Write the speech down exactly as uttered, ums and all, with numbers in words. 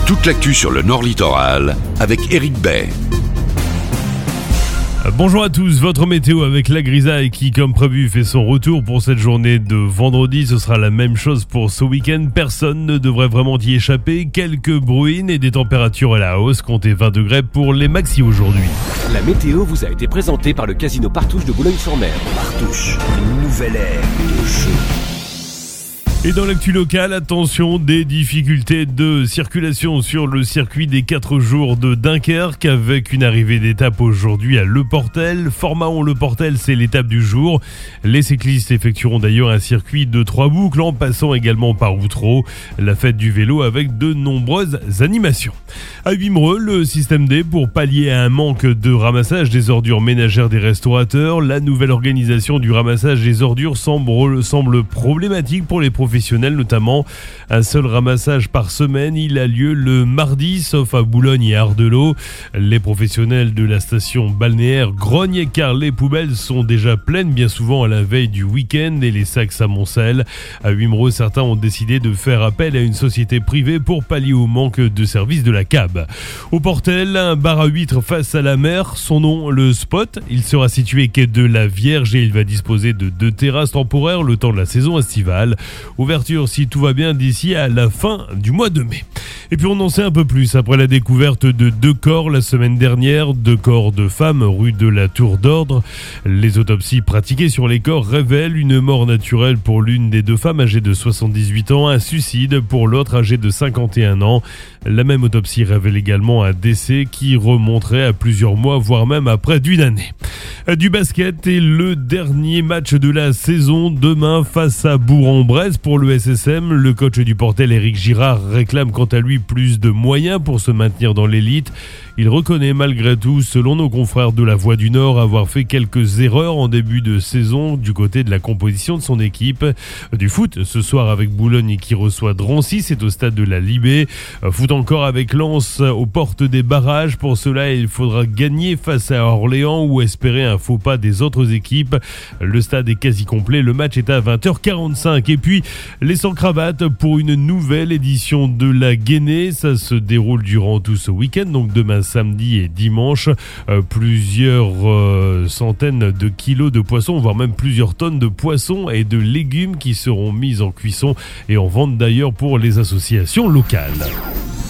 Toute l'actu sur le Nord Littoral avec Éric Bay. Bonjour à tous, votre météo avec la grisaille qui, comme prévu, fait son retour pour cette journée de vendredi. Ce sera la même chose pour ce week-end. Personne ne devrait vraiment y échapper. Quelques bruines et des températures à la hausse. Comptez vingt degrés pour les maxi aujourd'hui. La météo vous a été présentée par le Casino Partouche de Boulogne-sur-Mer. Partouche, une nouvelle ère de jeu. Et dans l'actu locale, attention, des difficultés de circulation sur le circuit des quatre jours de Dunkerque avec une arrivée d'étape aujourd'hui à Le Portel. Formaon-Le Portel, c'est l'étape du jour. Les cyclistes effectueront d'ailleurs un circuit de trois boucles en passant également par Outreau. La fête du vélo avec de nombreuses animations. À Wimereux, le système D pour pallier à un manque de ramassage des ordures ménagères des restaurateurs. La nouvelle organisation du ramassage des ordures semble, semble problématique pour les professionnels. professionnels, notamment un seul ramassage par semaine. Il a lieu le mardi, sauf à Boulogne et Ardelot. Les professionnels de la station balnéaire grognent car les poubelles sont déjà pleines, bien souvent à la veille du week-end, et les sacs s'amoncellent. À Wimereux, certains ont décidé de faire appel à une société privée pour pallier au manque de service de la C A B. Au Portel, un bar à huîtres face à la mer. Son nom, le Spot. Il sera situé quai de la Vierge et il va disposer de deux terrasses temporaires le temps de la saison estivale. Ouverture, si tout va bien, d'ici à la fin du mois de mai. Et puis on en sait un peu plus après la découverte de deux corps la semaine dernière, deux corps de femmes rue de la Tour d'Ordre. Les autopsies pratiquées sur les corps révèlent une mort naturelle pour l'une des deux femmes âgée de soixante-dix-huit ans, un suicide pour l'autre âgée de cinquante et un ans. La même autopsie révèle également un décès qui remonterait à plusieurs mois, voire même à près d'une année. Du basket et le dernier match de la saison demain face à Bourg-en-Bresse pour le S S M. Le coach du Portel, Éric Girard, réclame quant à lui plus de moyens pour se maintenir dans l'élite. Il reconnaît malgré tout, selon nos confrères de la Voix du Nord, avoir fait quelques erreurs en début de saison du côté de la composition de son équipe. Du foot ce soir avec Boulogne qui reçoit Drancy, c'est au stade de la Libé. Foot encore avec Lens aux portes des barrages. Pour cela, il faudra gagner face à Orléans ou espérer un faux pas des autres équipes. Le stade est quasi complet, le match est à vingt heures quarante-cinq. Et puis, les sans-cravates pour une nouvelle édition de la Guénée. Ça se déroule durant tout ce week-end, donc demain samedi et dimanche. Euh, plusieurs euh, centaines de kilos de poissons, voire même plusieurs tonnes de poissons et de légumes qui seront mis en cuisson et en vente d'ailleurs pour les associations locales.